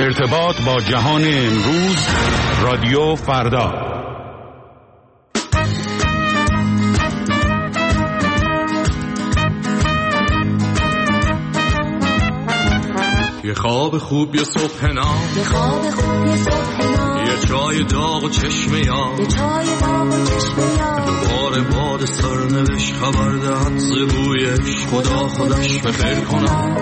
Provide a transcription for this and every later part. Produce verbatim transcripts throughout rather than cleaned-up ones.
ارتباط با جهان امروز، رادیو فردا. یه خواب خوب، یه صبح نام، یه خواب خوب، یه صبح نام، یه چای داغ و چشم یار، یه چای داغ و چشم یار، دوباره باد سرنوشت خبر دهد ز بویش، خدا خودش بخیر کنم.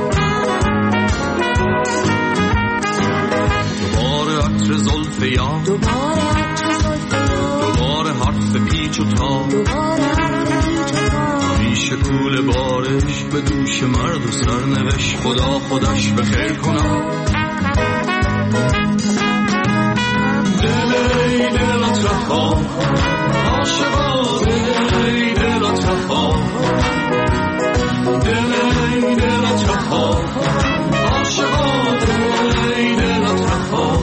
دوباره عطر زلف یار، دوباره عطر زلف یار، دوباره حرف پیچ و تاب، دوباره حرف پیچ و تاب، همیشه کول بارش به دوش مرد و سرنوشت، خدا خودش بخیر کنم. دل ای دلت رها، عاشقا دل ای دلت رها، دل ای دلت رها، عاشقا دل ای دلت رها.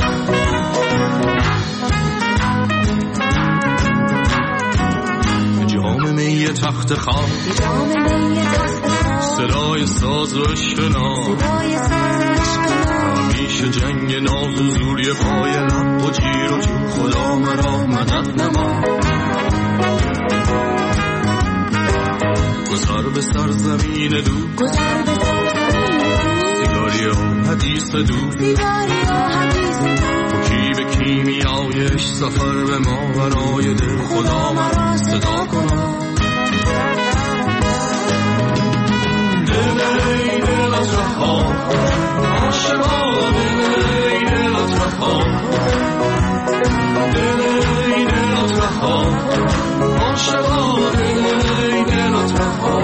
جام می تخت خواب، جام می تخت خواب، صدای ساز و اشکنا، صدای ساز و اشکنا، همیشه جنگ ناز و زوری پای لب و جیر و جو، خدا مرا مدد نما. گذر به سر زمین دو، گذر به سر زمین، سیگاری و حدیث دو، سیگاری و حدیث دو، کی به کیمیایش سفر به ما برای دل، خدا مرا صدا کنم. دل ای دلت رها، عاشقا دل ای دلت رها، دل ای دلت رها، عاشقا دل ای دلت رها.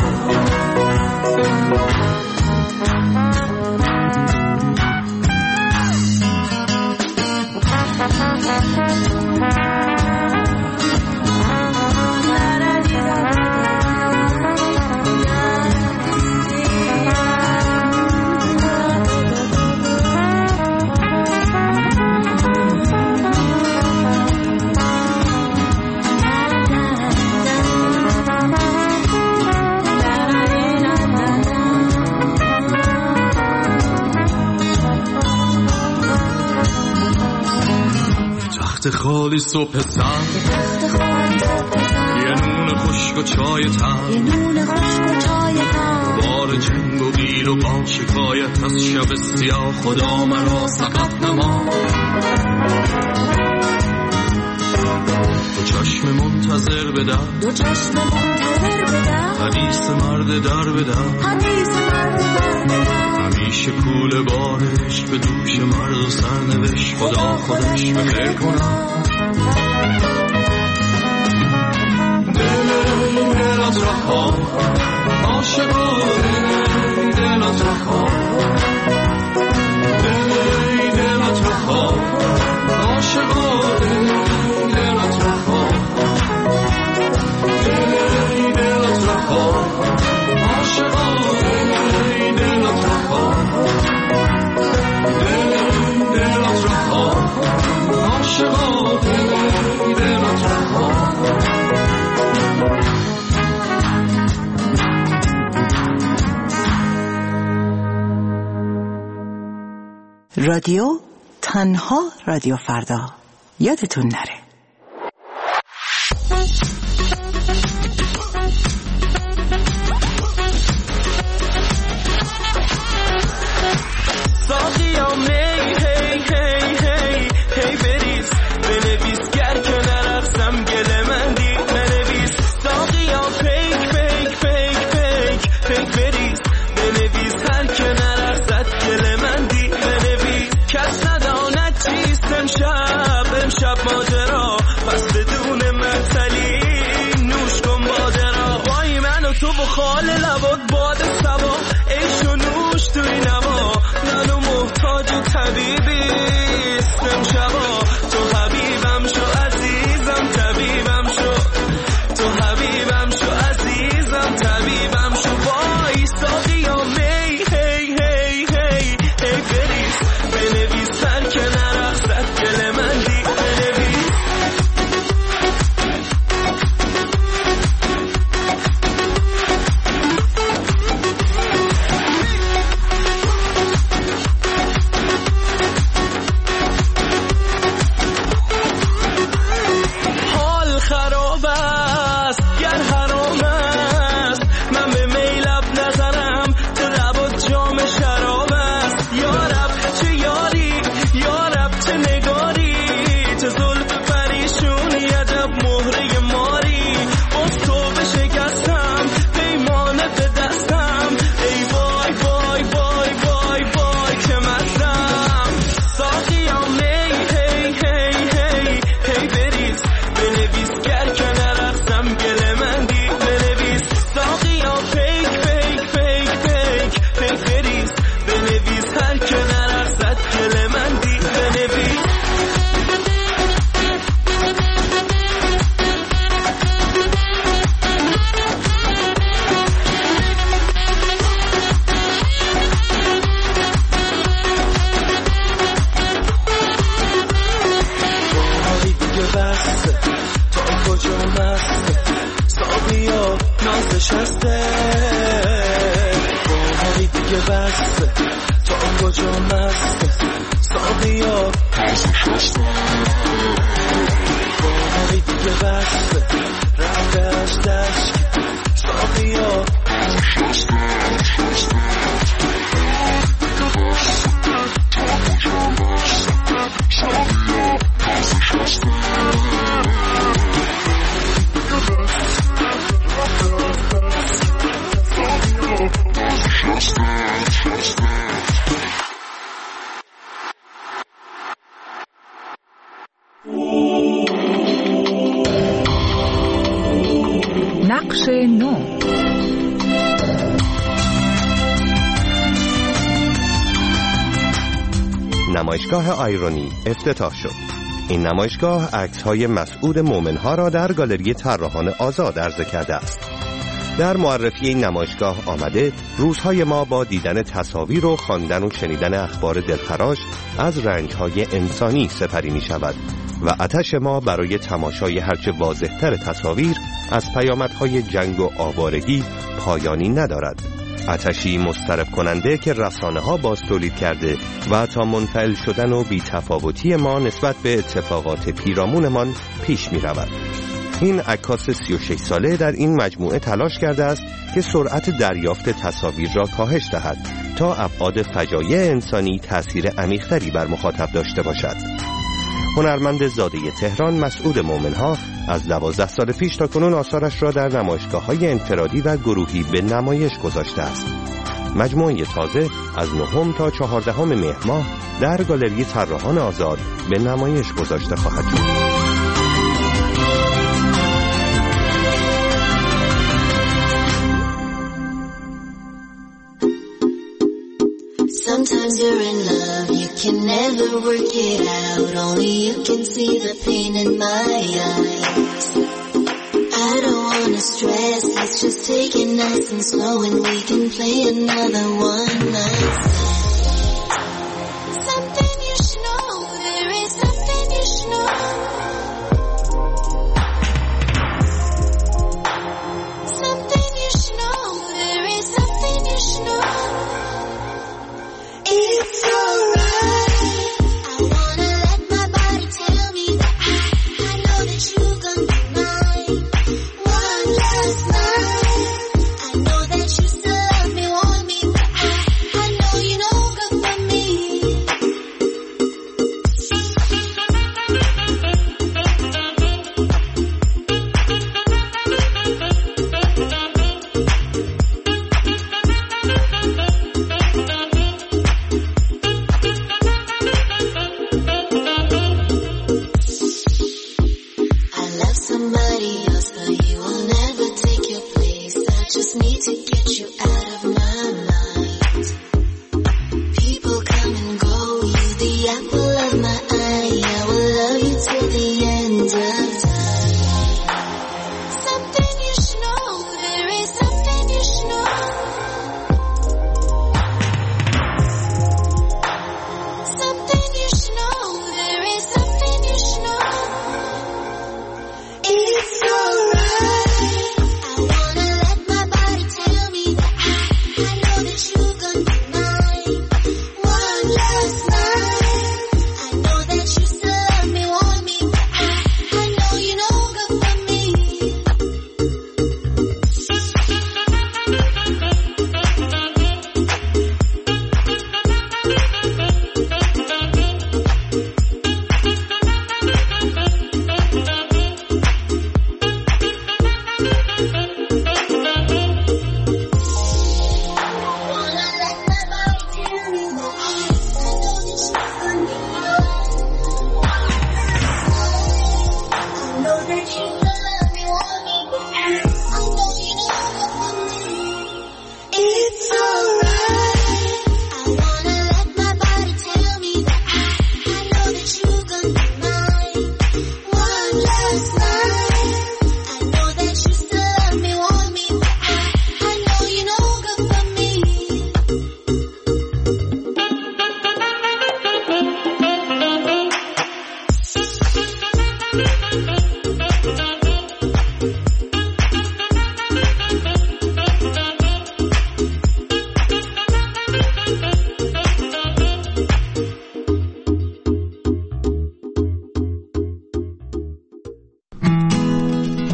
خالی صبح سر، یه نون خشک و چای تر، یه نون خشک و چای تر، بار جنگ و گیر و با شکایت از شب سیاه، خدا مرا سقط نما. دو چشم منتظر بدر، دو چشم منتظر بدر، حدیث مرد در بدر، حدیث مرد در بدر، همیشه کول بارش به دوش مرد و سرنوشت، خدا خودش بخیر کنم. دل ای دلت رها، عاشقا دل ای دلت رها، دل ای دلت رها، عاشقا دل ای دلت رها، دل ای دلت رها، عاشقا دل ای دلت رها، دل ای دلت رها، عاشقا دل ای دلت رها. رادیو تنها رادیو فردا، یادتون نره. ساقیا می هی هی هی هی بریز، بنویس گر که نرفتم گله من دید ننویس. ساقیا پیک پیک پیک پیک پیک بریز، بنویس هر که نرفتد گله من دید ننویس. کس نداند چیست امشب امشب ماجرا، پس بدون معطلی نوش کن باده را. وای من و تو و خال لبات باد سبا، عیش و نوش توی نما، منو محتاج بسته تا کجا مسته ساقیا باقی دیگه بسته رفتش دشت ساقیا نقش نو. نمایشگاه آیرونی افتتاح شد. این نمایشگاه عکس‌های مسعود مومن‌ها را در گالری طراحان آزاد عرضه کرده است. در معرفی این نمایشگاه آمده روزهای ما با دیدن تصاویر و خواندن و شنیدن اخبار دلخراش از رنج‌های انسانی سپری می‌شود و آتش ما برای تماشای هرچه واضح‌تر تصاویر از پیامدهای جنگ و آوارگی پایانی ندارد. آتشی مضطرب کننده که رسانه‌ها باز تولید کرده و تا منفعل شدن و بی‌تفاوتی ما نسبت به اتفاقات پیرامونمان پیش می‌رود. این عکاس سی و شش ساله در این مجموعه تلاش کرده است که سرعت دریافت تصاویر را کاهش دهد تا ابعاد فجایع انسانی تأثیر عمیق‌تری بر مخاطب داشته باشد. هنرمند زاده تهران مسعود مومن‌ها از دوازده سال پیش تا کنون آثارش را در نمایشگاه‌های انفرادی و گروهی به نمایش گذاشته است. مجموعه تازه از نهم تا چهاردهم مهر ماه در گالری طراحان آزاد به نمایش گذاشته خواهد شد. Sometimes you're in love, you can never work it out. Only you can see the pain in my eyes. I don't wanna stress, let's just take it nice and slow and we can play another one night stand. Something you should know, there is something you should know. Something you should know, there is something you should know. It's alright. I wanna let my body tell me that I, I know that you gon' be mine. One last night. I know that you still love me, want me, but I, I know you know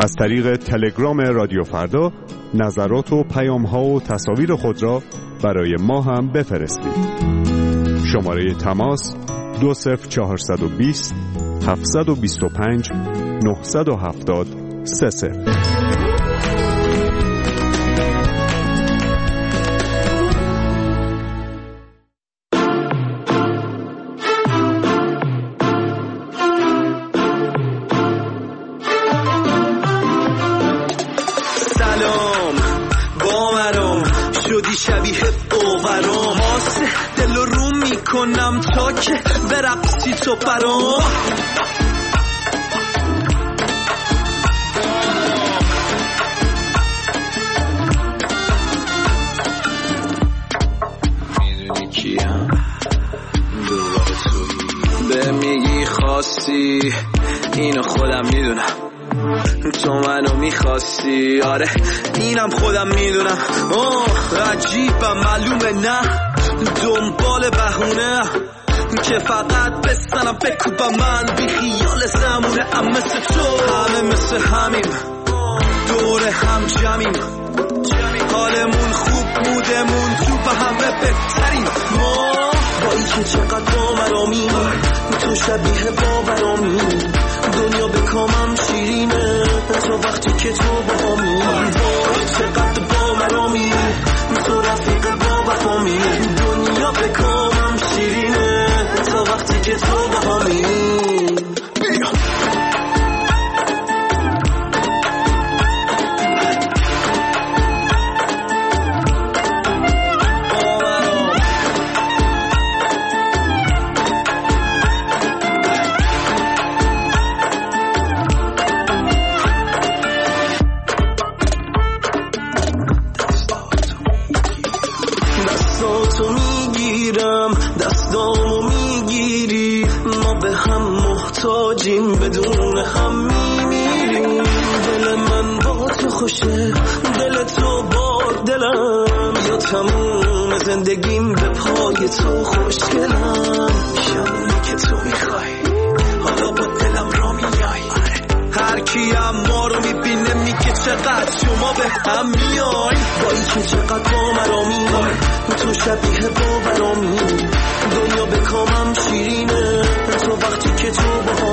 از طریق تلگرام رادیو فردا نظرات و پیام‌ها و تصاویر خود را برای ما هم بفرستید. شماره تماس دو صفر چهارصد و بیست هفتصد و بیست و پنج نهصد و هفتاد سه صفر. شبیه باورام آسه دل رو میکنم تا که برقصی تو برام میدونی کیم دوباره توی به میگی خواستی اینو خودم میدونم تو منو میخواستی آره اینم خودم میدونم اوه عجیبم معلومه نه دنبال بهونه که فقط بستنم بکوبم من بی خیال زمونه ام مثل تو همه مثل همیم دور هم جمعیم حالمون خوب مودمون تو به همه بهتریم ما با ای که چقدر باورامی تو شبیه باورامی دنیا به کامم شیرینه تو وقتی که تو با همی چقدر باورامی تو رفیق با وفامی دنیا به کامم شیرینه تو وقتی که تو با همی دستاتو میگیرم دستامو میگیری ما به هم محتاجیم بدون هم میمیریم دل من با تو خوشه دل تو با دلم یا تموم زندگیم به پای تو خوشگلم شمونی که تو میخوای حالا با دلم را میای هر کی اما رو میبینه میگه چقدر شما به هم میای با ای که چقدر با مرامی تو شبیه باورامی دنیا به کامم شیرینه تو وقتی که تو با